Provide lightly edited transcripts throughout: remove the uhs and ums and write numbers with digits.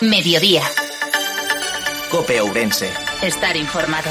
Mediodía. COPE Ourense. Estar informado.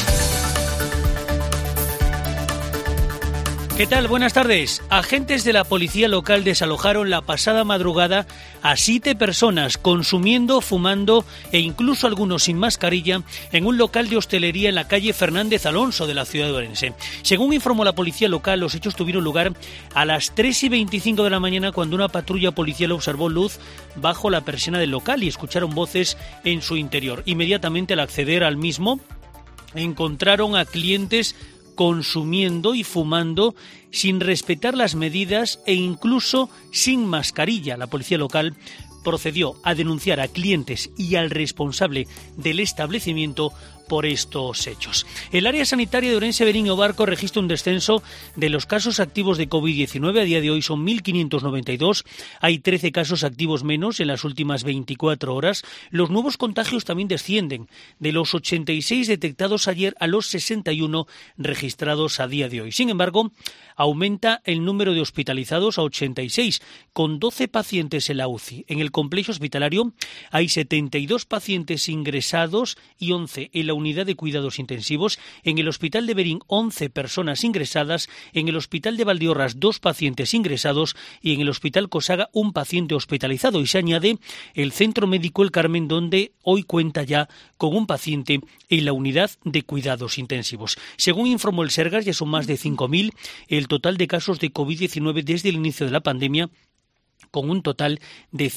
¿Qué tal? Buenas tardes. Agentes de la policía local desalojaron la pasada madrugada a 7 personas consumiendo, fumando e incluso algunos sin mascarilla en un local de hostelería en la calle Fernández Alonso de la ciudad de Ourense. Según informó la policía local, los hechos tuvieron lugar a las 3:25 de la mañana cuando una patrulla policial observó luz bajo la persiana del local y escucharon voces en su interior. Inmediatamente al acceder al mismo encontraron a clientes consumiendo y fumando sin respetar las medidas e incluso sin mascarilla. La policía local procedió a denunciar a clientes y al responsable del establecimiento por estos hechos. El área sanitaria de Ourense Verín o Barco registra un descenso de los casos activos de COVID-19. A día de hoy son 1.592. Hay 13 casos activos menos en las últimas 24 horas. Los nuevos contagios también descienden, de los 86 detectados ayer a los 61 registrados a día de hoy. Sin embargo, aumenta el número de hospitalizados a 86, con 12 pacientes en la UCI. En el complejo hospitalario hay 72 pacientes ingresados y 11 en la unidad de cuidados intensivos. En el hospital de Verín, 11 personas ingresadas. En el hospital de Valdeorras, 2 pacientes ingresados. Y en el hospital Cosaga, 1 paciente hospitalizado. Y se añade el Centro Médico El Carmen, donde hoy cuenta ya con 1 paciente en la unidad de cuidados intensivos. Según informó el Sergas, ya son más de 5.000 el total de casos de COVID-19 desde el inicio de la pandemia, con un total de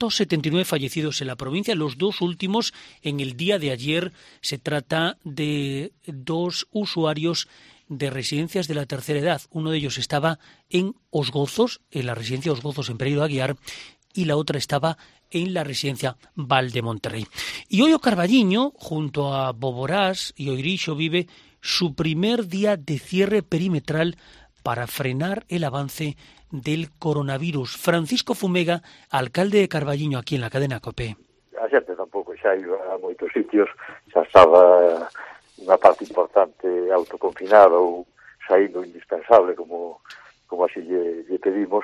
179 fallecidos en la provincia. Los 2 últimos en el día de ayer. Se trata de 2 usuarios de residencias de la tercera edad. Uno de ellos estaba en Osgozos, en la residencia Osgozos en Pereiro de Aguiar, y la otra estaba en la residencia Valdemonterrey. Y hoy o Carballiño, junto a Boborás y Oirixo, vive su primer día de cierre perimetral para frenar el avance del coronavirus. Francisco Fumega, alcalde de Carballiño, aquí en la cadena COPE. A xente tampouco xa iba a moitos sitios, xa estaba unha parte importante autoconfinada ou saindo indispensable como así lle pedimos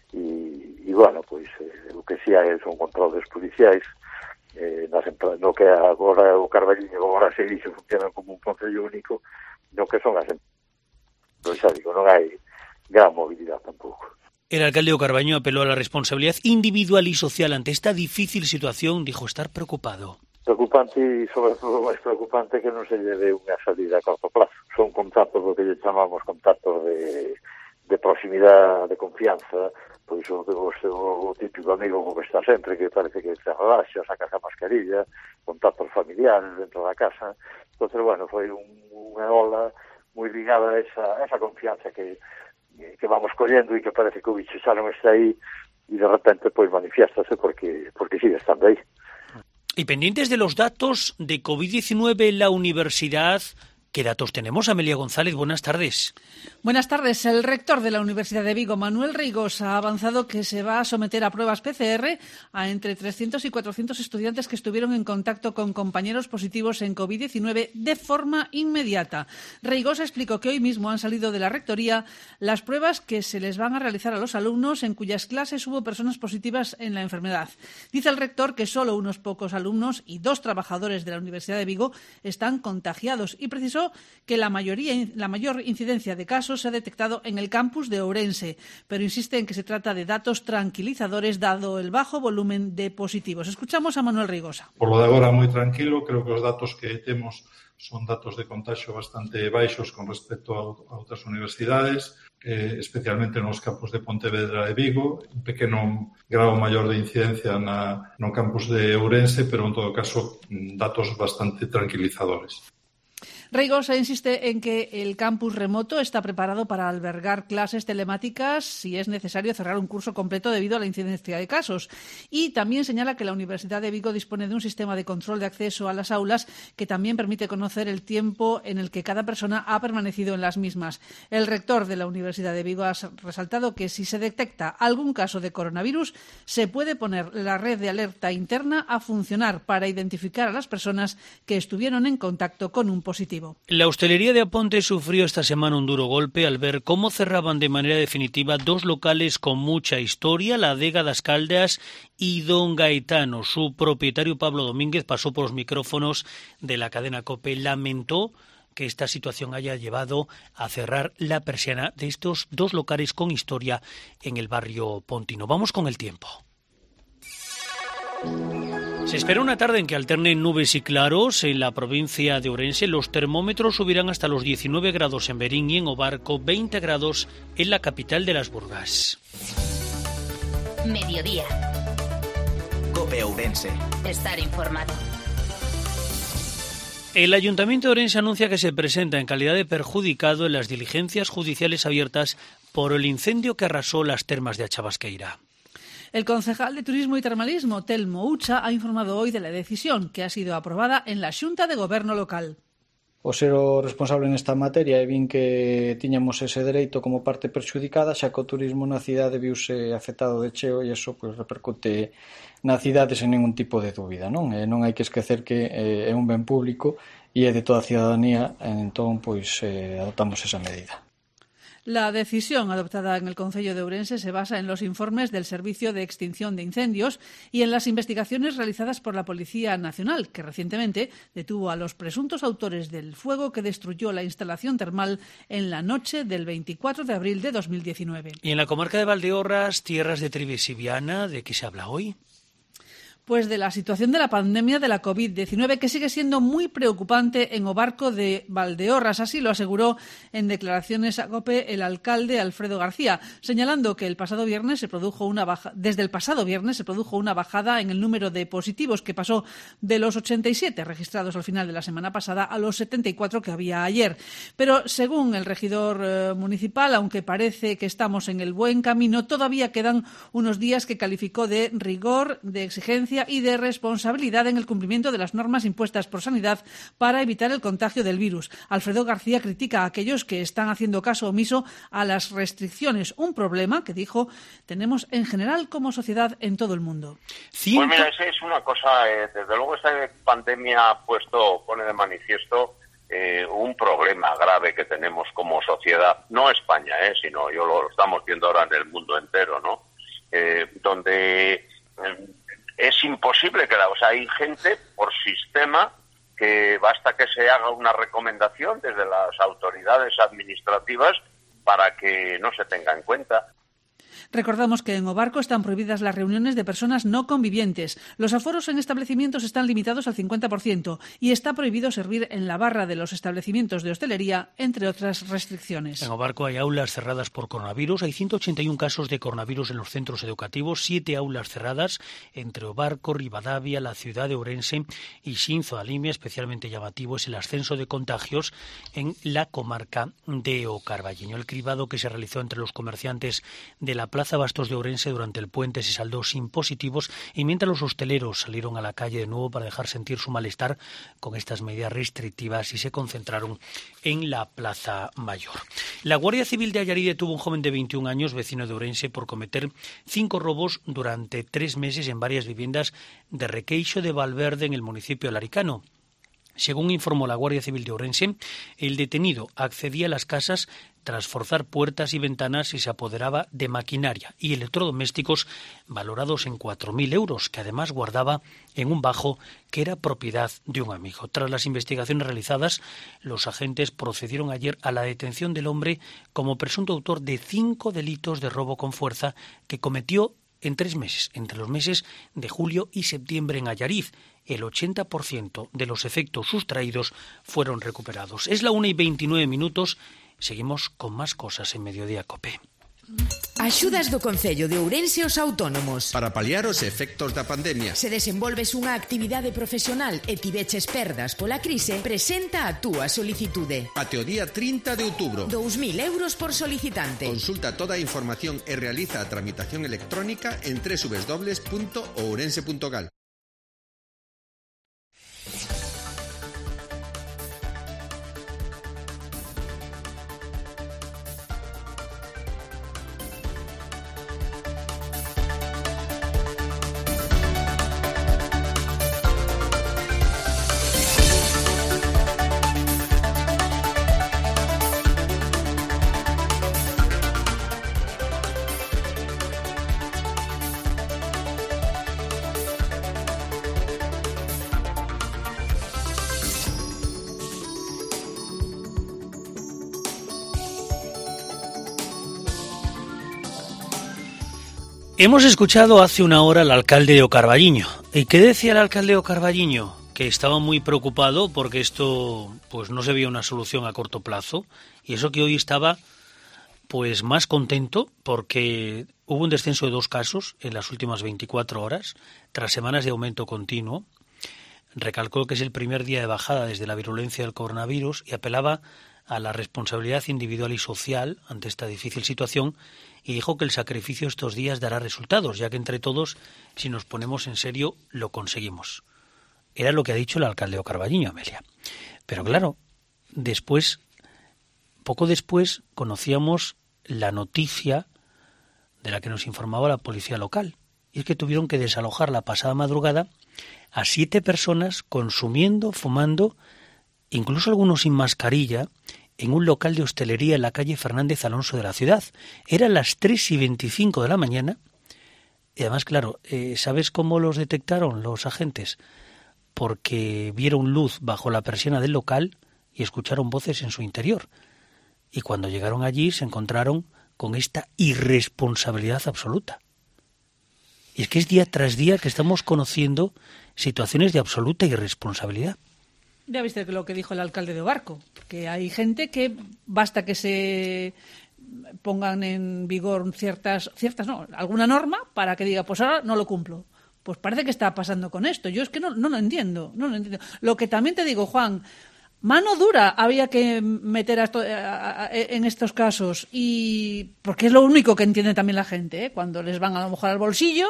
e bueno, pois o que si hai son controles policiais no que agora o Carballiño agora se dixo funciona como un concello único, no que son as pois xa digo, non hai gran movilidade tampouco. El alcalde de Carballiño apeló a la responsabilidad individual y social ante esta difícil situación. Dijo estar preocupado. Preocupante e, sobre todo, máis preocupante que non se lle dé unha salida a corto plazo. Son contactos do que lle chamamos contactos de proximidade, de confianza, pois o típico amigo como está sempre, que parece que se relaxa, saca a mascarilla, contactos familiares dentro da casa. Entón, bueno, foi unha ola moi ligada a esa confianza que vamos collendo e que parece que o bicho xa non está aí e de repente pois manifiéstase porque sigue estando aí. Y pendientes de los datos de COVID-19 en la universidad, ¿qué datos tenemos? Amelia González, buenas tardes. Buenas tardes. El rector de la Universidad de Vigo, Manuel Reigosa, ha avanzado que se va a someter a pruebas PCR a entre 300 y 400 estudiantes que estuvieron en contacto con compañeros positivos en COVID-19 de forma inmediata. Reigosa explicó que hoy mismo han salido de la rectoría las pruebas que se les van a realizar a los alumnos en cuyas clases hubo personas positivas en la enfermedad. Dice el rector que solo unos pocos alumnos y 2 trabajadores de la Universidad de Vigo están contagiados y precisó que la mayor incidencia de casos se ha detectado en el campus de Ourense, pero insiste en que se trata de datos tranquilizadores dado el bajo volumen de positivos. Escuchamos a Manuel Reigosa. Por lo de agora moi tranquilo, creo que os datos que temos son datos de contagio bastante baixos con respecto a outras universidades, especialmente nos campus de Pontevedra e Vigo, un pequeno grado maior de incidencia no campus de Ourense, pero en todo caso datos bastante tranquilizadores. Reigosa insiste en que el campus remoto está preparado para albergar clases telemáticas si es necesario cerrar un curso completo debido a la incidencia de casos. Y también señala que la Universidad de Vigo dispone de un sistema de control de acceso a las aulas que también permite conocer el tiempo en el que cada persona ha permanecido en las mismas. El rector de la Universidad de Vigo ha resaltado que si se detecta algún caso de coronavirus, se puede poner la red de alerta interna a funcionar para identificar a las personas que estuvieron en contacto con un positivo. positivo. La hostelería de Aponte sufrió esta semana un duro golpe al ver cómo cerraban de manera definitiva dos locales con mucha historia, la Adega das Caldas y Don Gaetano. Su propietario Pablo Domínguez pasó por los micrófonos de la cadena COPE. Lamentó que esta situación haya llevado a cerrar la persiana de estos dos locales con historia en el barrio pontino. Vamos con el tiempo. Se espera una tarde en que alternen nubes y claros en la provincia de Ourense. Los termómetros subirán hasta los 19 grados en Berín y en Obarco, 20 grados en la capital de las Burgas. Mediodía. COPE Ourense. Estar informado. El Ayuntamiento de Ourense anuncia que se presenta en calidad de perjudicado en las diligencias judiciales abiertas por el incendio que arrasó las termas de Achabasqueira. El concejal de Turismo y Termalismo, Telmo Ucha, ha informado hoy de la decisión que ha sido aprobada en la Xunta de Goberno local. O ser o responsable nesta materia e vin que tiñamos ese dereito como parte perxudicada, xa que o turismo na cidade viuse afectado de cheo e iso pois repercute na cidade sen ningún tipo de dúbida, non? E non hai que esquecer que é un ben público e é de toda a cidadanía, entón pois adoptamos esa medida. La decisión adoptada en el Concello de Ourense se basa en los informes del Servicio de Extinción de Incendios y en las investigaciones realizadas por la Policía Nacional, que recientemente detuvo a los presuntos autores del fuego que destruyó la instalación termal en la noche del 24 de abril de 2019. Y en la comarca de Valdeorras, tierras de Trives y Viana, ¿de qué se habla hoy? Pues de la situación de la pandemia de la COVID-19, que sigue siendo muy preocupante en Obarco de Valdeorras. Así lo aseguró en declaraciones a COPE el alcalde Alfredo García, señalando que desde el pasado viernes se produjo una bajada en el número de positivos, que pasó de los 87 registrados al final de la semana pasada a los 74 que había ayer. Pero según el regidor municipal, aunque parece que estamos en el buen camino, todavía quedan unos días que calificó de rigor, de exigencia y de responsabilidad en el cumplimiento de las normas impuestas por Sanidad para evitar el contagio del virus. Alfredo García critica a aquellos que están haciendo caso omiso a las restricciones, un problema que, dijo, tenemos en general como sociedad en todo el mundo. Pues mira, esa es una cosa, desde luego esta pandemia pone de manifiesto un problema grave que tenemos como sociedad, no España, sino yo lo estamos viendo ahora en el mundo entero, ¿no? Donde es imposible hay gente por sistema que basta que se haga una recomendación desde las autoridades administrativas para que no se tenga en cuenta. Recordamos que en Obarco están prohibidas las reuniones de personas no convivientes. Los aforos en establecimientos están limitados al 50% y está prohibido servir en la barra de los establecimientos de hostelería, entre otras restricciones. En Obarco hay aulas cerradas por coronavirus. Hay 181 casos de coronavirus en los centros educativos, 7 aulas cerradas entre Obarco, Ribadavia, la ciudad de Ourense y Xinzo da Limia. Especialmente llamativo es el ascenso de contagios en la comarca de O Carballiño. El cribado que se realizó entre los comerciantes de la Plaza Bastos de Ourense durante el puente se saldó sin positivos, y mientras los hosteleros salieron a la calle de nuevo para dejar sentir su malestar con estas medidas restrictivas y se concentraron en la Plaza Mayor. La Guardia Civil de Allarí detuvo a un joven de 21 años, vecino de Ourense, por cometer 5 robos durante 3 meses en varias viviendas de Requeixo de Valverde, en el municipio de Laricano. Según informó la Guardia Civil de Ourense, el detenido accedía a las casas tras forzar puertas y ventanas y se apoderaba de maquinaria y electrodomésticos valorados en 4.000 euros, que además guardaba en un bajo que era propiedad de un amigo. Tras las investigaciones realizadas, los agentes procedieron ayer a la detención del hombre como presunto autor de 5 delitos de robo con fuerza que cometió en 3 meses, entre los meses de julio y septiembre en Allariz. El 80% de los efectos sustraídos fueron recuperados. Es la 1:29. Seguimos con más cosas en Mediodía COPE. Axudas do Concello de Ourense aos autónomos. Para paliar os efectos da pandemia. Se desenvolves unha actividade profesional e tiveches perdas pola crise, presenta a túa solicitude. Até o día 30 de outubro. 2.000 euros por solicitante. Consulta toda a información e realiza a tramitación electrónica en www.ourense.gal. Hemos escuchado hace una hora al alcalde de Ocarballiño. ¿Y qué decía el alcalde de Ocarballiño? Que estaba muy preocupado porque esto pues no se veía una solución a corto plazo, y eso que hoy estaba pues más contento porque hubo un descenso de 2 casos en las últimas 24 horas tras semanas de aumento continuo. Recalcó que es el primer día de bajada desde la virulencia del coronavirus y apelaba a la responsabilidad individual y social ante esta difícil situación, y dijo que el sacrificio estos días dará resultados, ya que entre todos, si nos ponemos en serio, lo conseguimos. Era lo que ha dicho el alcalde de Ocarballiño, Amelia. Pero claro, poco después, conocíamos la noticia de la que nos informaba la policía local, y es que tuvieron que desalojar la pasada madrugada a 7 personas consumiendo, fumando, incluso algunos sin mascarilla, en un local de hostelería en la calle Fernández Alonso de la ciudad. Eran las 3:25 de la mañana, y además, claro, ¿sabes cómo los detectaron los agentes? Porque vieron luz bajo la persiana del local y escucharon voces en su interior. Y cuando llegaron allí se encontraron con esta irresponsabilidad absoluta. Y es que es día tras día que estamos conociendo situaciones de absoluta irresponsabilidad. Ya viste lo que dijo el alcalde de Obarco, que hay gente que basta que se pongan en vigor alguna norma para que diga, pues ahora no lo cumplo. Pues parece que está pasando con esto. Yo es que no lo entiendo, Lo que también te digo, Juan, mano dura había que meter en estos casos, y porque es lo único que entiende también la gente, cuando les van a lo mejor al bolsillo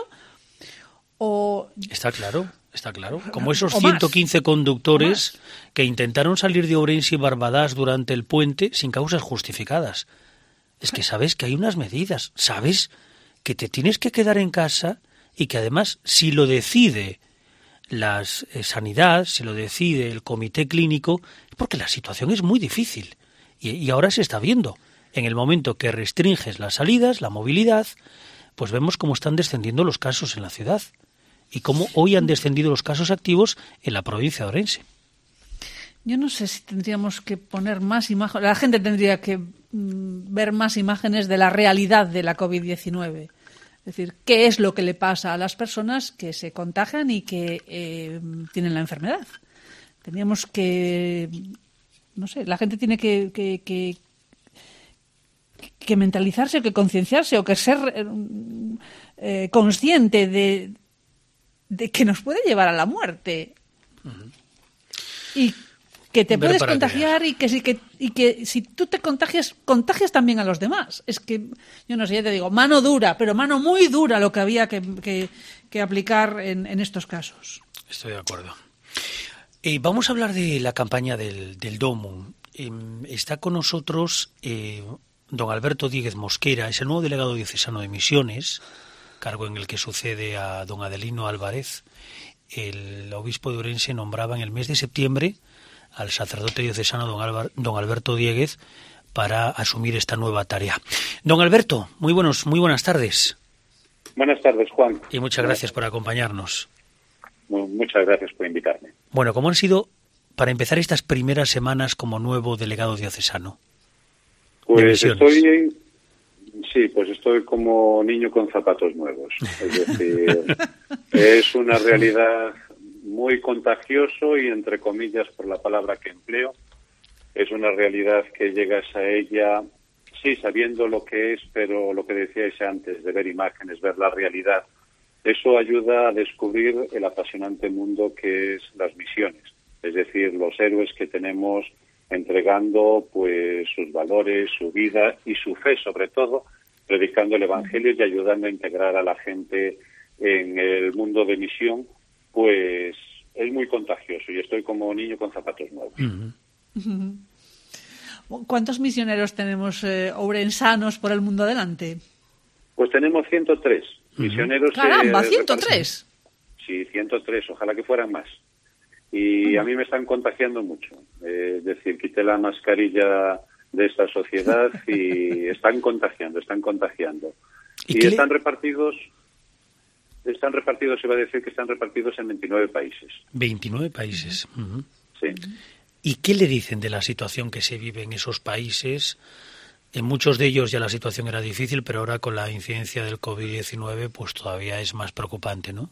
o... Está claro. Como esos 115 conductores que intentaron salir de Ourense y Barbadás durante el puente sin causas justificadas. Es que sabes que hay unas medidas, sabes que te tienes que quedar en casa, y que además, si lo decide la sanidad, si lo decide el comité clínico, es porque la situación es muy difícil. Y ahora se está viendo. En el momento que restringes las salidas, la movilidad, pues vemos cómo están descendiendo los casos en la ciudad. Y cómo hoy han descendido los casos activos en la provincia de Ourense. Yo no sé si tendríamos que poner más imágenes. La gente tendría que ver más imágenes de la realidad de la COVID-19. Es decir, qué es lo que le pasa a las personas que se contagian y que tienen la enfermedad. Teníamos que... No sé, la gente tiene que mentalizarse, que concienciarse, o que ser consciente de que nos puede llevar a la muerte. Uh-huh. Y que te puedes contagiar, y que si tú te contagias también a los demás. Es que, yo no sé, ya te digo, mano dura, pero mano muy dura lo que había que aplicar en estos casos. Estoy de acuerdo. Vamos a hablar de la campaña del DOMUN. Está con nosotros don Alberto Díez Mosquera, es el nuevo delegado diocesano de Misiones, cargo en el que sucede a don Adelino Álvarez. El obispo de Ourense nombraba en el mes de septiembre al sacerdote diocesano don Alberto Dieguez para asumir esta nueva tarea. Don Alberto, muy buenas tardes. Buenas tardes, Juan. Y muchas gracias por acompañarnos. Muchas gracias por invitarme. Bueno, ¿cómo han sido, para empezar, estas primeras semanas como nuevo delegado diocesano? Pues estoy como niño con zapatos nuevos. Es decir, es una realidad muy contagioso, y entre comillas por la palabra que empleo, es una realidad que llegas a ella, sí, sabiendo lo que es, pero lo que decíais antes, de ver imágenes, ver la realidad, eso ayuda a descubrir el apasionante mundo que es las misiones, es decir, los héroes que tenemos entregando pues sus valores, su vida y su fe, sobre todo, predicando el Evangelio y ayudando a integrar a la gente en el mundo de misión. Pues es muy contagioso, y estoy como niño con zapatos nuevos. Uh-huh. ¿Cuántos misioneros tenemos ourensanos por el mundo adelante? Pues tenemos 103 misioneros. ¡Caramba, 103! Sí, 103, ojalá que fueran más. Y a mí me están contagiando mucho. Es decir, quité la mascarilla de esta sociedad y están contagiando. Y están repartidos, iba a decir que están repartidos en 29 países. 29 países. Uh-huh. Sí. ¿Y qué le dicen de la situación que se vive en esos países? En muchos de ellos ya la situación era difícil, pero ahora con la incidencia del COVID-19 pues todavía es más preocupante, ¿no?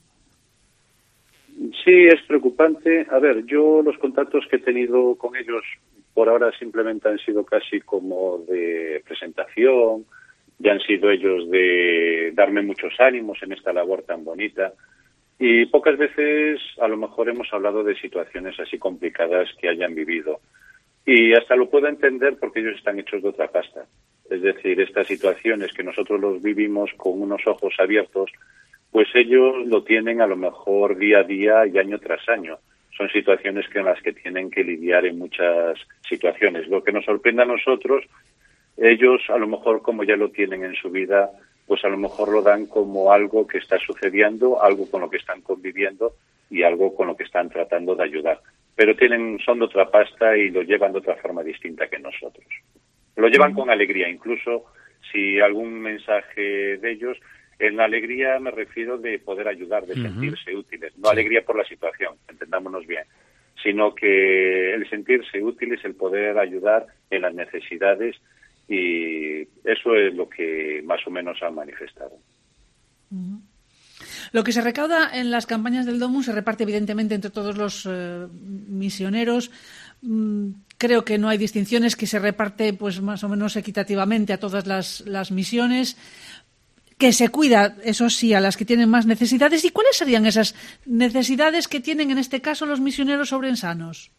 Sí, es preocupante. A ver, yo los contactos que he tenido con ellos por ahora simplemente han sido casi como de presentación, ya han sido ellos de darme muchos ánimos en esta labor tan bonita. Y pocas veces a lo mejor hemos hablado de situaciones así complicadas que hayan vivido. Y hasta lo puedo entender porque ellos están hechos de otra pasta. Es decir, estas situaciones que nosotros los vivimos con unos ojos abiertos, pues ellos lo tienen a lo mejor día a día y año tras año. Son situaciones en las que tienen que lidiar en muchas situaciones. Lo que nos sorprende a nosotros, ellos a lo mejor como ya lo tienen en su vida, pues a lo mejor lo dan como algo que está sucediendo, algo con lo que están conviviendo y algo con lo que están tratando de ayudar. Pero son de otra pasta y lo llevan de otra forma distinta que nosotros. Lo llevan con alegría, incluso si algún mensaje de ellos, en la alegría me refiero de poder ayudar, de sentirse útiles, no alegría por la situación, entendámonos bien, sino que el sentirse útiles, el poder ayudar en las necesidades, y eso es lo que más o menos han manifestado. Lo que se recauda en las campañas del DOMUN se reparte evidentemente entre todos los misioneros. Creo que no hay distinciones, que se reparte pues más o menos equitativamente a todas las misiones, que se cuida, eso sí, a las que tienen más necesidades. ¿Y cuáles serían esas necesidades que tienen en este caso los misioneros obrensanos?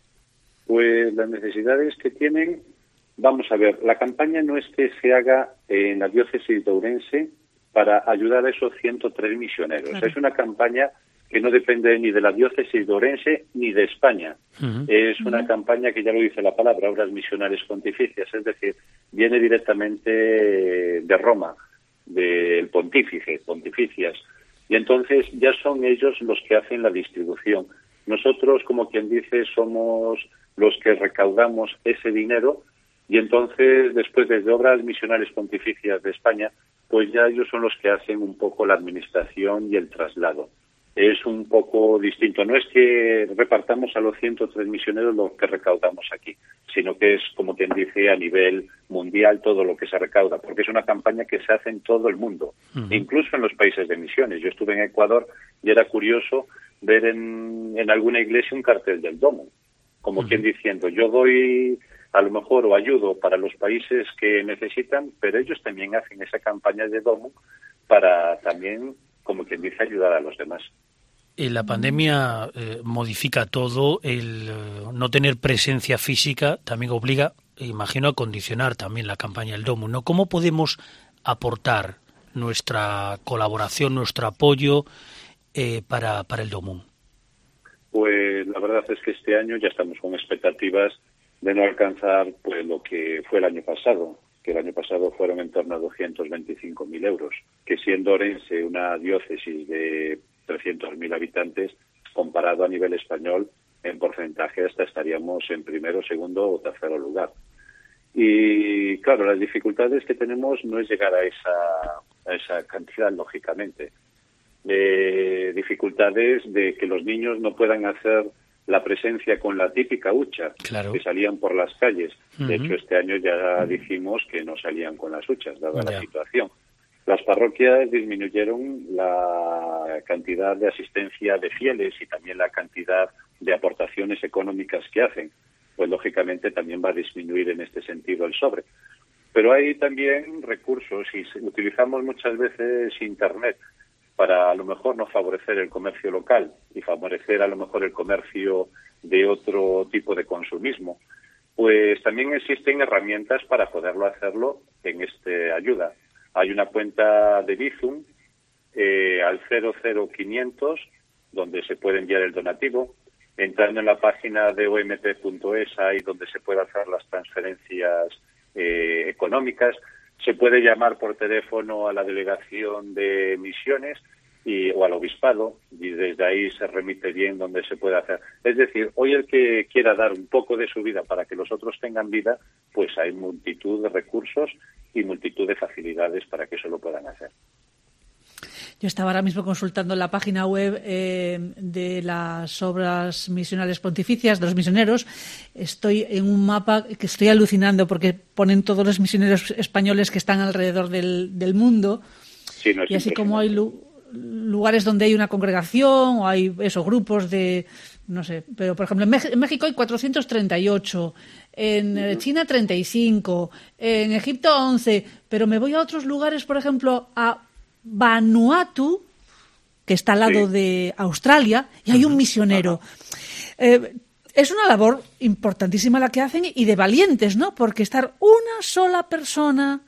Pues las necesidades que tienen, vamos a ver, la campaña no es que se haga en la diócesis de Ourense para ayudar a esos 103 misioneros. Claro. Es una campaña que no depende ni de la diócesis de Ourense ni de España. Es una campaña que ya lo dice la palabra, Obras Misionales Pontificias, es decir, viene directamente de Roma, del pontificias, y entonces ya son ellos los que hacen la distribución. Nosotros, como quien dice, somos los que recaudamos ese dinero, y entonces después desde Obras Misionales Pontificias de España, pues ya ellos son los que hacen un poco la administración y el traslado. Es un poco distinto. No es que repartamos a los 103 misioneros lo que recaudamos aquí, sino que es, como quien dice, a nivel mundial todo lo que se recauda, porque es una campaña que se hace en todo el mundo, incluso en los países de misiones. Yo estuve en Ecuador y era curioso ver en alguna iglesia un cartel del DOMUN, como quien diciendo, yo doy a lo mejor o ayudo para los países que necesitan, pero ellos también hacen esa campaña de DOMUN para también, como quien dice, ayudar a los demás. La pandemia modifica todo, el no tener presencia física también obliga, imagino, a condicionar también la campaña del DOMUN, ¿no? ¿Cómo podemos aportar nuestra colaboración, nuestro apoyo para el DOMUN? Pues la verdad es que este año ya estamos con expectativas de no alcanzar pues lo que fue el año pasado, que el año pasado fueron en torno a 225.000 euros, que siendo Orense una diócesis de 300.000 habitantes, comparado a nivel español, en porcentaje hasta estaríamos en primero, segundo o tercero lugar. Y claro, las dificultades que tenemos no es llegar a esa cantidad, lógicamente. Dificultades de que los niños no puedan hacer la presencia con la típica hucha, claro, que salían por las calles. De hecho, este año ya dijimos que no salían con las huchas, dada la situación. Las parroquias disminuyeron la cantidad de asistencia de fieles y también la cantidad de aportaciones económicas que hacen. Pues lógicamente también va a disminuir en este sentido el sobre. Pero hay también recursos y utilizamos muchas veces Internet para a lo mejor no favorecer el comercio local y favorecer a lo mejor el comercio de otro tipo de consumismo. Pues también existen herramientas para poderlo hacerlo en esta ayuda. Hay una cuenta de Bizum al 00500 donde se puede enviar el donativo. Entrando en la página de omt.es, ahí donde se puede hacer las transferencias económicas. Se puede llamar por teléfono a la delegación de misiones o al obispado y desde ahí se remite bien donde se puede hacer. Es decir, hoy el que quiera dar un poco de su vida para que los otros tengan vida, pues hay multitud de recursos y multitud de facilidades para que eso lo puedan hacer. Yo estaba ahora mismo consultando la página web de las obras misionales pontificias de los misioneros. Estoy en un mapa que estoy alucinando porque ponen todos los misioneros españoles que están alrededor del mundo. Sí, no es y así como hay lugares donde hay una congregación o hay grupos de, no sé, pero por ejemplo en México hay 438, en China 35, en Egipto 11, pero me voy a otros lugares, por ejemplo a Vanuatu, que está al lado de Australia, y hay un misionero. Es una labor importantísima la que hacen y de valientes, ¿no? Porque estar una sola persona,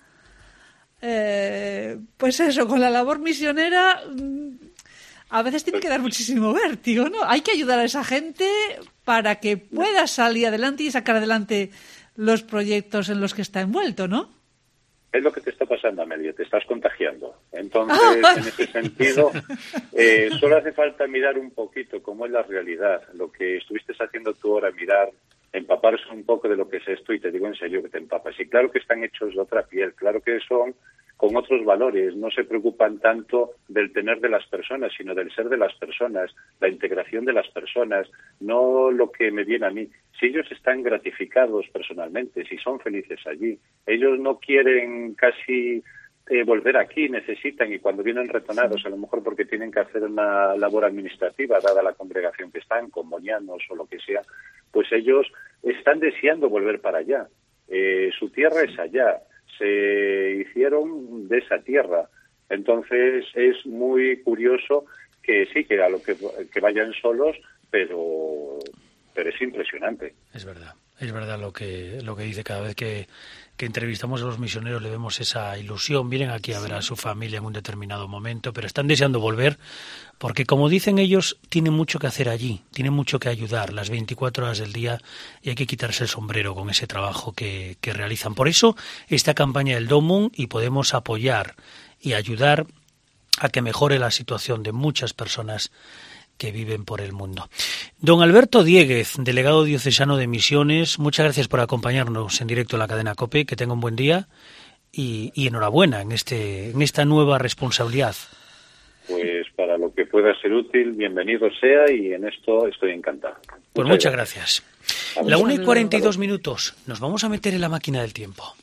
pues eso, con la labor misionera, a veces tiene que dar muchísimo vértigo, ¿no? Hay que ayudar a esa gente para que pueda salir adelante y sacar adelante los proyectos en los que está envuelto, ¿no? Es lo que te está pasando, Amelia, te estás contagiando. Entonces, en ese sentido, solo hace falta mirar un poquito cómo es la realidad. Lo que estuviste haciendo tú ahora, mirar, empaparse un poco de lo que es esto, y te digo en serio que te empapas. Y claro que están hechos de otra piel, claro que son con otros valores, no se preocupan tanto del tener de las personas, sino del ser de las personas, la integración de las personas, no lo que me viene a mí. Si ellos están gratificados personalmente, si son felices allí, ellos no quieren casi volver aquí, necesitan, y cuando vienen retornados, a lo mejor porque tienen que hacer una labor administrativa, dada la congregación que están, comunianos o lo que sea, pues ellos están deseando volver para allá. Su tierra es allá, se hicieron de esa tierra. Entonces es muy curioso que sí, que a lo que vayan solos, pero es impresionante. Es verdad lo que dice. Cada vez que entrevistamos a los misioneros le vemos esa ilusión. Vienen aquí a ver a su familia en un determinado momento, pero están deseando volver porque, como dicen ellos, tienen mucho que hacer allí, tienen mucho que ayudar las 24 horas del día, y hay que quitarse el sombrero con ese trabajo que realizan. Por eso esta campaña del DOMUN, y podemos apoyar y ayudar a que mejore la situación de muchas personas que viven por el mundo. Don Alberto Dieguez, delegado diocesano de Misiones, muchas gracias por acompañarnos en directo en la cadena COPE. Que tenga un buen día y enhorabuena en esta nueva responsabilidad. Pues para lo que pueda ser útil, bienvenido sea, y en esto estoy encantado. Pues muchas gracias. La 1:42, nos vamos a meter en la máquina del tiempo.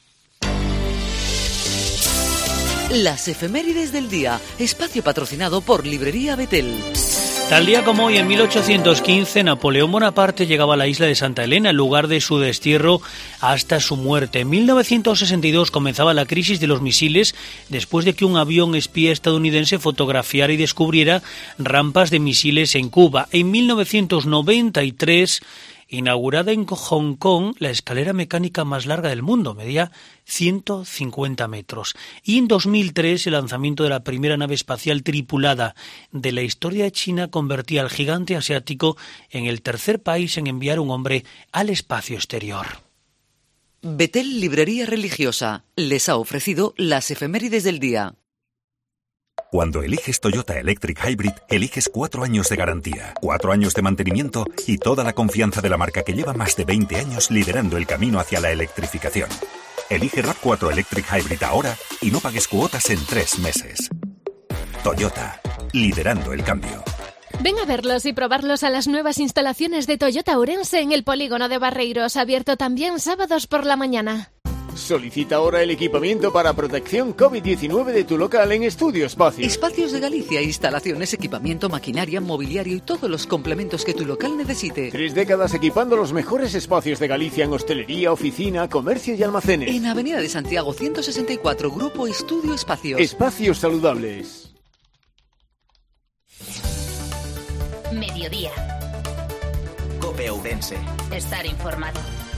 Las efemérides del día, espacio patrocinado por Librería Betel. Tal día como hoy, en 1815, Napoleón Bonaparte llegaba a la isla de Santa Elena, el lugar de su destierro hasta su muerte. En 1962 comenzaba la crisis de los misiles, después de que un avión espía estadounidense fotografiara y descubriera rampas de misiles en Cuba. En 1993, inaugurada en Hong Kong la escalera mecánica más larga del mundo, medía 150 metros. Y en 2003 el lanzamiento de la primera nave espacial tripulada de la historia de China convertía al gigante asiático en el tercer país en enviar un hombre al espacio exterior. Betel Librería Religiosa les ha ofrecido las efemérides del día. Cuando eliges Toyota Electric Hybrid, eliges 4 años de garantía, 4 años de mantenimiento y toda la confianza de la marca que lleva más de 20 años liderando el camino hacia la electrificación. Elige RAV4 Electric Hybrid ahora y no pagues cuotas en 3 meses. Toyota, liderando el cambio. Ven a verlos y probarlos a las nuevas instalaciones de Toyota Ourense en el polígono de Barreiros, abierto también sábados por la mañana. Solicita ahora el equipamiento para protección COVID-19 de tu local en Estudio Espacios. Espacios de Galicia, instalaciones, equipamiento, maquinaria, mobiliario y todos los complementos que tu local necesite. 3 décadas equipando los mejores espacios de Galicia en hostelería, oficina, comercio y almacenes. En Avenida de Santiago 164, Grupo Estudio Espacios. Espacios saludables. Mediodía. COPE Ourense. Estar informado.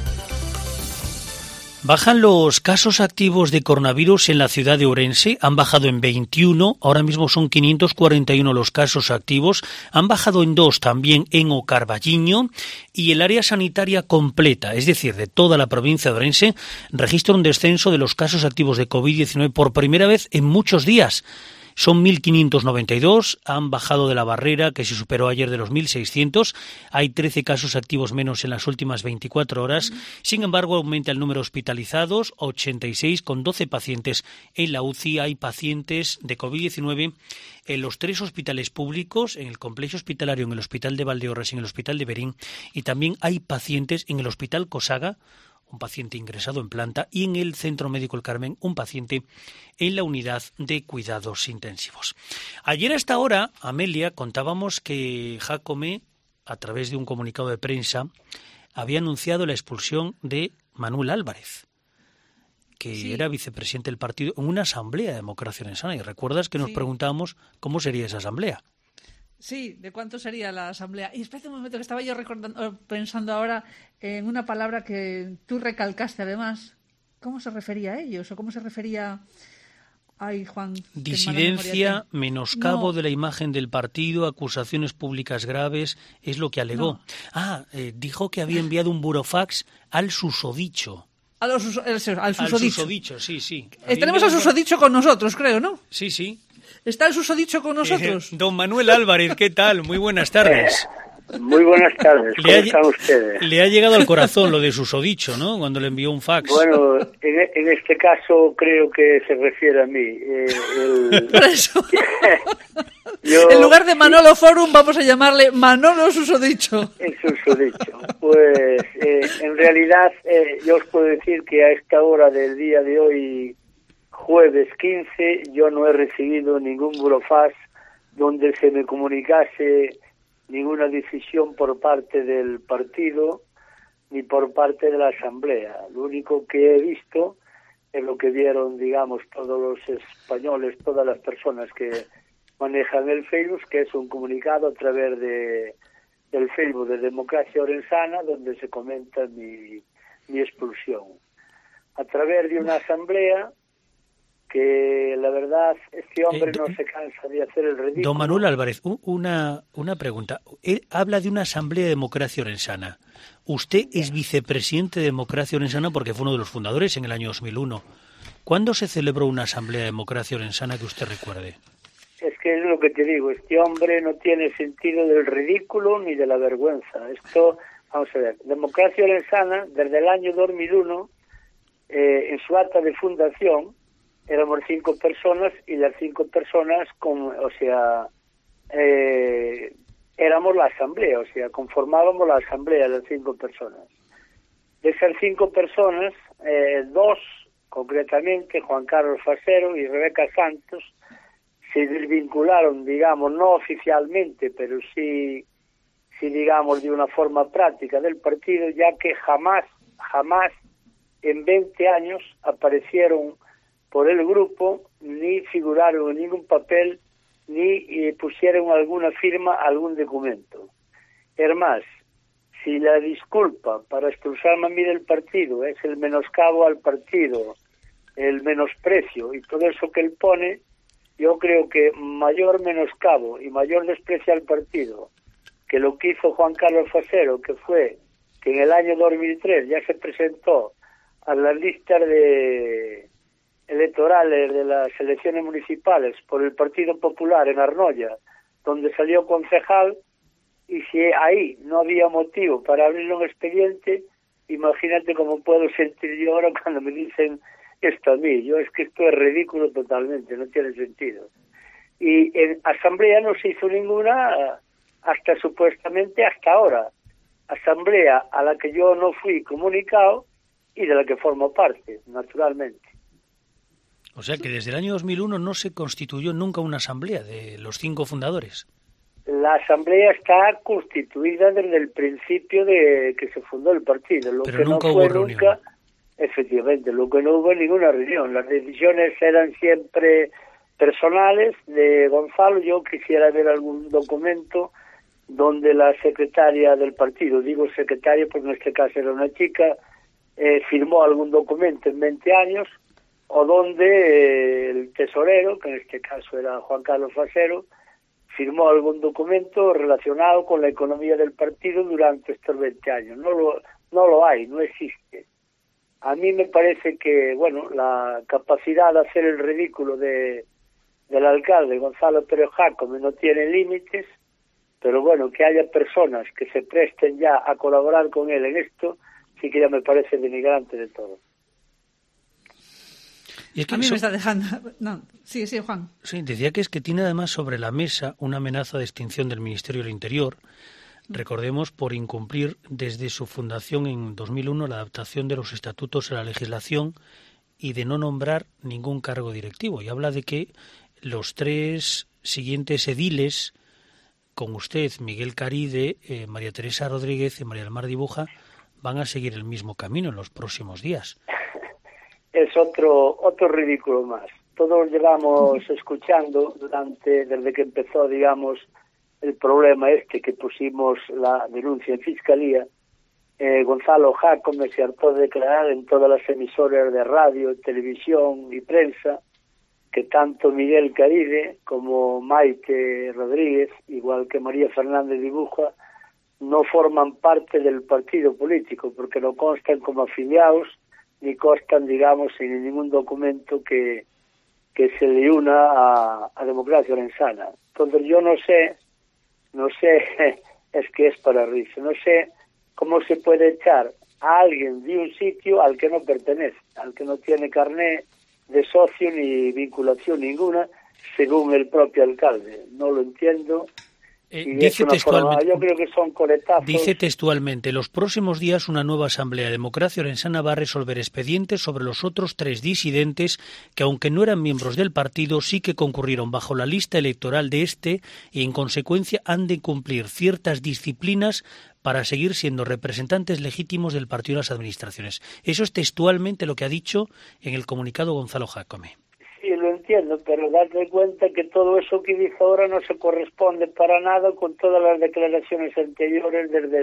Bajan los casos activos de coronavirus en la ciudad de Ourense, han bajado en 21, ahora mismo son 541 los casos activos, han bajado en 2 también en O Carballiño, y el área sanitaria completa, es decir, de toda la provincia de Ourense, registra un descenso de los casos activos de COVID-19 por primera vez en muchos días. Son 1.592, han bajado de la barrera que se superó ayer de los 1.600. Hay 13 casos activos menos en las últimas 24 horas. Sin embargo, aumenta el número de hospitalizados, 86, con 12 pacientes en la UCI. Hay pacientes de COVID-19 en los 3 hospitales públicos, en el complejo hospitalario, en el Hospital de Valdeorras y en el Hospital de Berín. Y también hay pacientes en el Hospital Cosaga, un paciente ingresado en planta, y en el Centro Médico El Carmen, un paciente en la unidad de cuidados intensivos. Ayer a esta hora, Amelia, contábamos que Jácome, a través de un comunicado de prensa, había anunciado la expulsión de Manuel Álvarez, que era vicepresidente del partido, en una asamblea de Democracia Orensana. Y recuerdas que nos preguntábamos cómo sería esa asamblea. Sí, ¿de cuánto sería la asamblea? Y espera un momento, que estaba yo pensando ahora en una palabra que tú recalcaste además. ¿Cómo se refería a ellos? ¿O cómo se refería? Ay, Juan. Disidencia, menoscabo de la imagen del partido, acusaciones públicas graves, es lo que alegó. Dijo que había enviado un burofax al susodicho. Al susodicho, sí. Tenemos al susodicho con nosotros, creo, ¿no? Sí. ¿Está el susodicho con nosotros? Don Manuel Álvarez, ¿qué tal? Muy buenas tardes. Muy buenas tardes, ¿cómo están ustedes? Le ha llegado al corazón lo de susodicho, ¿no? Cuando le envió un fax. Bueno, en este caso creo que se refiere a mí. Por eso. En lugar de Manolo Forum vamos a llamarle Manolo Susodicho. El susodicho. Pues en realidad yo os puedo decir que a esta hora del día de hoy, jueves 15, yo no he recibido ningún burofax donde se me comunicase ninguna decisión por parte del partido ni por parte de la asamblea. Lo único que he visto es lo que vieron, digamos, todos los españoles, todas las personas que manejan el Facebook, que es un comunicado a través del Facebook de Democracia Orensana, donde se comenta mi expulsión. A través de una asamblea que la verdad este hombre no se cansa de hacer el ridículo. Don Manuel Álvarez, una pregunta. Él habla de una asamblea de Democracia Orensana. Usted es vicepresidente de Democracia Orensana porque fue uno de los fundadores en el año 2001. ¿Cuándo se celebró una asamblea de Democracia Orensana que usted recuerde? Es que es lo que te digo, este hombre no tiene sentido del ridículo ni de la vergüenza. Esto, vamos a ver, Democracia Orensana, desde el año 2001, en su acta de fundación, éramos 5 personas y las 5 personas, éramos la asamblea, conformábamos la asamblea de las 5 personas. De esas 5 personas, 2, concretamente, Juan Carlos Fasero y Rebeca Santos, se desvincularon, digamos, no oficialmente, pero sí, digamos, de una forma práctica del partido, ya que jamás en 20 años aparecieron por el grupo, ni figuraron en ningún papel, ni pusieron alguna firma a algún documento. Es más, si la disculpa para expulsarme a mí del partido es el menoscabo al partido, el menosprecio y todo eso que él pone, yo creo que mayor menoscabo y mayor desprecio al partido que lo que hizo Juan Carlos Fasero, que fue que en el año 2003 ya se presentó a las listas electorales de las elecciones municipales por el Partido Popular en Arnoya, donde salió concejal, y si ahí no había motivo para abrirle un expediente, imagínate cómo puedo sentir yo ahora cuando me dicen esto a mí. Es que esto es ridículo totalmente, no tiene sentido. Y en asamblea no se hizo ninguna supuestamente hasta ahora. Asamblea a la que yo no fui comunicado y de la que formo parte, naturalmente. O sea que desde el año 2001 no se constituyó nunca una asamblea de los 5 fundadores. La asamblea está constituida desde el principio de que se fundó el partido. Pero que nunca hubo reunión. Efectivamente, lo que no hubo ninguna reunión. Las decisiones eran siempre personales de Gonzalo. Yo quisiera ver algún documento donde la secretaria del partido, digo secretaria porque en este caso era una chica, firmó algún documento en 20 años, o donde el tesorero, que en este caso era Juan Carlos Fasero, firmó algún documento relacionado con la economía del partido durante estos 20 años. No lo hay, no existe. A mí me parece que, bueno, la capacidad de hacer el ridículo de del alcalde Gonzalo Pérez Jácome no tiene límites, pero bueno, que haya personas que se presten ya a colaborar con él en esto, sí que ya me parece denigrante de todo. Y es que a mí me está dejando... No, sí, Juan. Sí, decía que es que tiene además sobre la mesa una amenaza de extinción del Ministerio del Interior, recordemos, por incumplir desde su fundación en 2001 la adaptación de los estatutos a la legislación y de no nombrar ningún cargo directivo. Y habla de que los 3 siguientes ediles, con usted, Miguel Caride, María Teresa Rodríguez y María del Mar Dibuja, van a seguir el mismo camino en los próximos días. Es otro ridículo más. Todos llevamos escuchando desde que empezó, digamos, el problema que pusimos la denuncia en Fiscalía. Gonzalo Jácome se hartó de declarar en todas las emisoras de radio, televisión y prensa que tanto Miguel Caride como Maite Rodríguez, igual que María Fernández Dibuja, no forman parte del partido político porque no constan como afiliados ni constan, digamos, en ningún documento que se le una a Democracia Orensana. Entonces yo no sé, es que es para reírse, no sé cómo se puede echar a alguien de un sitio al que no pertenece, al que no tiene carné de socio ni vinculación ninguna, según el propio alcalde. No lo entiendo. Dice textualmente, yo creo que son coletazos. Dice textualmente, los próximos días una nueva asamblea de Democracia Orensana va a resolver expedientes sobre los otros 3 disidentes que, aunque no eran miembros del partido, sí que concurrieron bajo la lista electoral de y en consecuencia han de cumplir ciertas disciplinas para seguir siendo representantes legítimos del partido en las administraciones. Eso es textualmente lo que ha dicho en el comunicado Gonzalo Jácome. Sí, lo entiendo, pero date cuenta que todo eso que dice ahora no se corresponde para nada con todas las declaraciones anteriores desde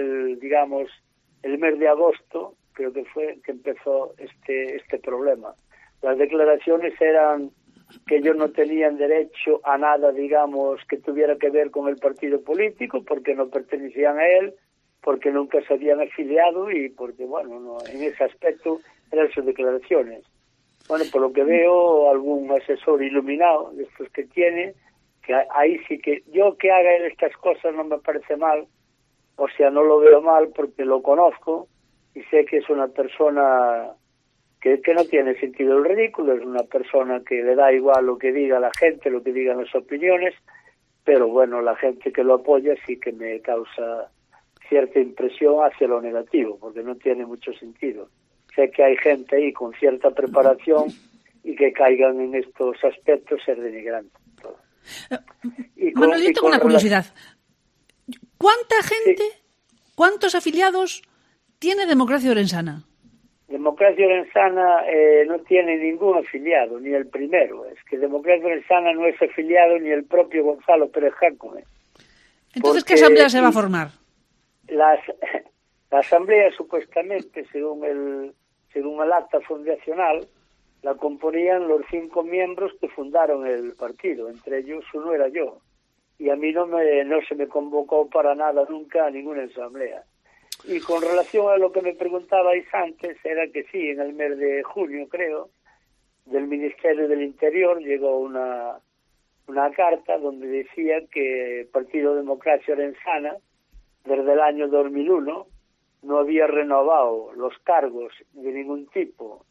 el mes de agosto, creo que fue que empezó este problema. Las declaraciones eran que ellos no tenían derecho a nada, digamos, que tuviera que ver con el partido político, porque no pertenecían a él, porque nunca se habían afiliado y porque, bueno, en ese aspecto eran sus declaraciones. Bueno, por lo que veo, algún asesor iluminado de estos que tiene, que ahí sí que yo que haga estas cosas no me parece mal, o sea, no lo veo mal porque lo conozco y sé que es una persona que no tiene sentido el ridículo, es una persona que le da igual lo que diga la gente, lo que digan las opiniones, pero bueno, la gente que lo apoya sí que me causa cierta impresión hacia lo negativo, porque no tiene mucho sentido. Sé que hay gente ahí con cierta preparación y que caigan en estos aspectos ser denigrantes. Manuel, yo tengo una curiosidad. ¿Cuánta gente, cuántos afiliados tiene Democracia Orensana? Democracia Orensana no tiene ningún afiliado, ni el primero. Es que Democracia Orensana no es afiliado ni el propio Gonzalo Pérez Jácome. Entonces, ¿qué asamblea se va a formar? La asamblea, supuestamente, según el acta fundacional, la componían los 5 miembros que fundaron el partido. Entre ellos uno era yo. Y a mí no se me convocó para nada nunca a ninguna asamblea. Y con relación a lo que me preguntabais antes, era que sí, en el mes de junio, creo, del Ministerio del Interior llegó una carta donde decía que el Partido Democracia Orensana, desde el año 2001, no había renovado los cargos de ningún tipo,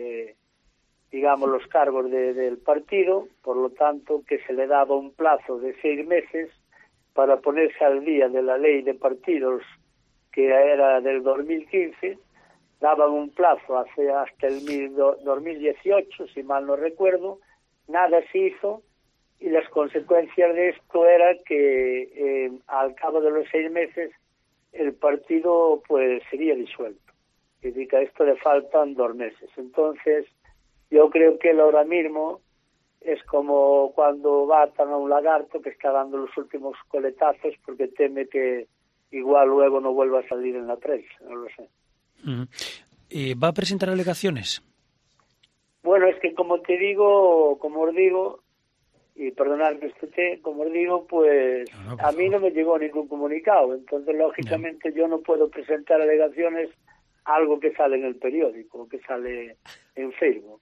digamos los cargos del partido, por lo tanto que se le daba un plazo de 6 meses para ponerse al día de la ley de partidos que era del 2015, daban un plazo hasta el 2018, si mal no recuerdo, nada se hizo y las consecuencias de esto era que al cabo de los 6 meses el partido pues sería disuelto. Es decir, que a esto le faltan 2 meses. Entonces, yo creo que él ahora mismo es como cuando atan a un lagarto que está dando los últimos coletazos porque teme que igual luego no vuelva a salir en la prensa, no lo sé. ¿Va a presentar alegaciones? Bueno, es que como os digo, y perdonadme como os digo, pues a mí no me llegó ningún comunicado, entonces lógicamente yo no puedo presentar alegaciones a algo que sale en el periódico, que sale en Facebook.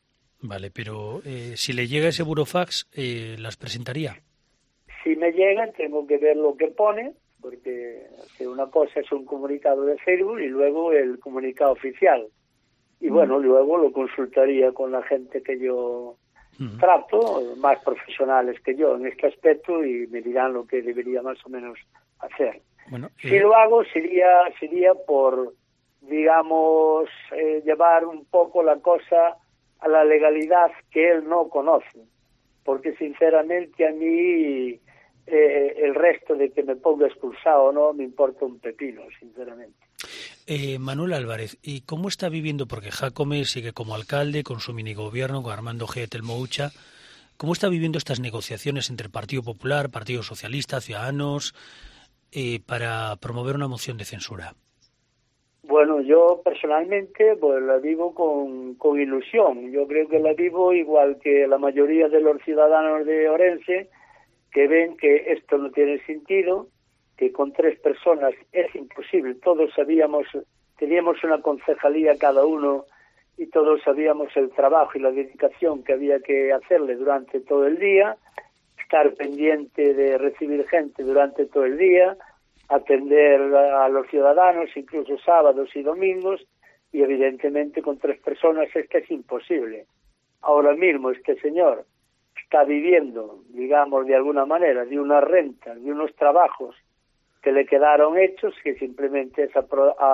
Vale, pero si le llega ese burofax, ¿las presentaría? Si me llegan, tengo que ver lo que pone, porque una cosa es un comunicado de Facebook y luego el comunicado oficial. Y bueno, luego lo consultaría con la gente que yo trato, más profesionales que yo en este aspecto, y me dirán lo que debería más o menos hacer. Bueno, si lo hago, sería por, digamos, llevar un poco la cosa a la legalidad que él no conoce, porque sinceramente a mí el resto de que me ponga expulsado o no me importa un pepino, sinceramente. Manuel Álvarez, ¿y cómo está viviendo? Porque Jácome sigue como alcalde, con su minigobierno, con Armando G. Telmoucha. ¿Cómo está viviendo estas negociaciones entre el Partido Popular, Partido Socialista, Ciudadanos, para promover una moción de censura? Bueno, yo personalmente pues la vivo con ilusión. Yo creo que la vivo igual que la mayoría de los ciudadanos de Orense, que ven que esto no tiene sentido, que con 3 personas es imposible. Todos teníamos una concejalía cada uno y todos sabíamos el trabajo y la dedicación que había que hacerle durante todo el día, estar pendiente de recibir gente durante todo el día, atender a los ciudadanos, incluso sábados y domingos, y evidentemente con 3 personas es imposible. Ahora mismo este señor está viviendo, digamos, de alguna manera, de una renta, de unos trabajos que le quedaron hechos, que simplemente es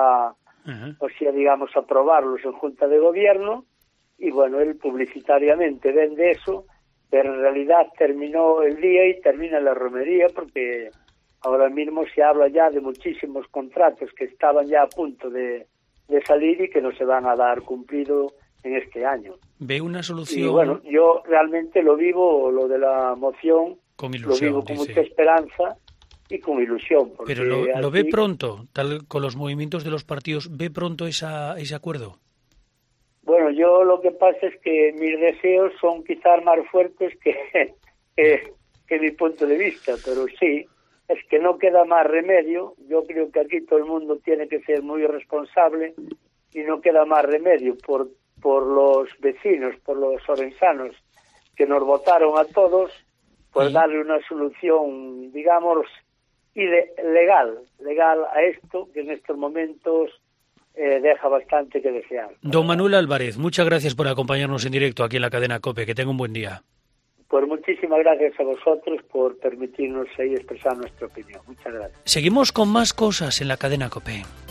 aprobarlos en Junta de Gobierno, y bueno, él publicitariamente vende eso, pero en realidad terminó el día y termina la romería, porque ahora mismo se habla ya de muchísimos contratos que estaban ya a punto de salir y que no se van a dar cumplido en este año. ¿Ve una solución? Y bueno, yo realmente lo vivo, lo de la moción, con ilusión, lo vivo con mucha esperanza y con ilusión. Pero lo ve pronto, tal con los movimientos de los partidos, ¿ve pronto ese acuerdo? Bueno, yo lo que pasa es que mis deseos son quizás más fuertes que mi punto de vista, pero sí, es que no queda más remedio. Yo creo que aquí todo el mundo tiene que ser muy responsable y no queda más remedio por los vecinos, por los orensanos que nos votaron a todos, pues darle una solución, digamos, legal a esto, que en estos momentos deja bastante que desear. Don Manuel Álvarez, muchas gracias por acompañarnos en directo aquí en la cadena COPE. Que tenga un buen día. Pues muchísimas gracias a vosotros por permitirnos ahí expresar nuestra opinión. Muchas gracias. Seguimos con más cosas en la cadena COPE.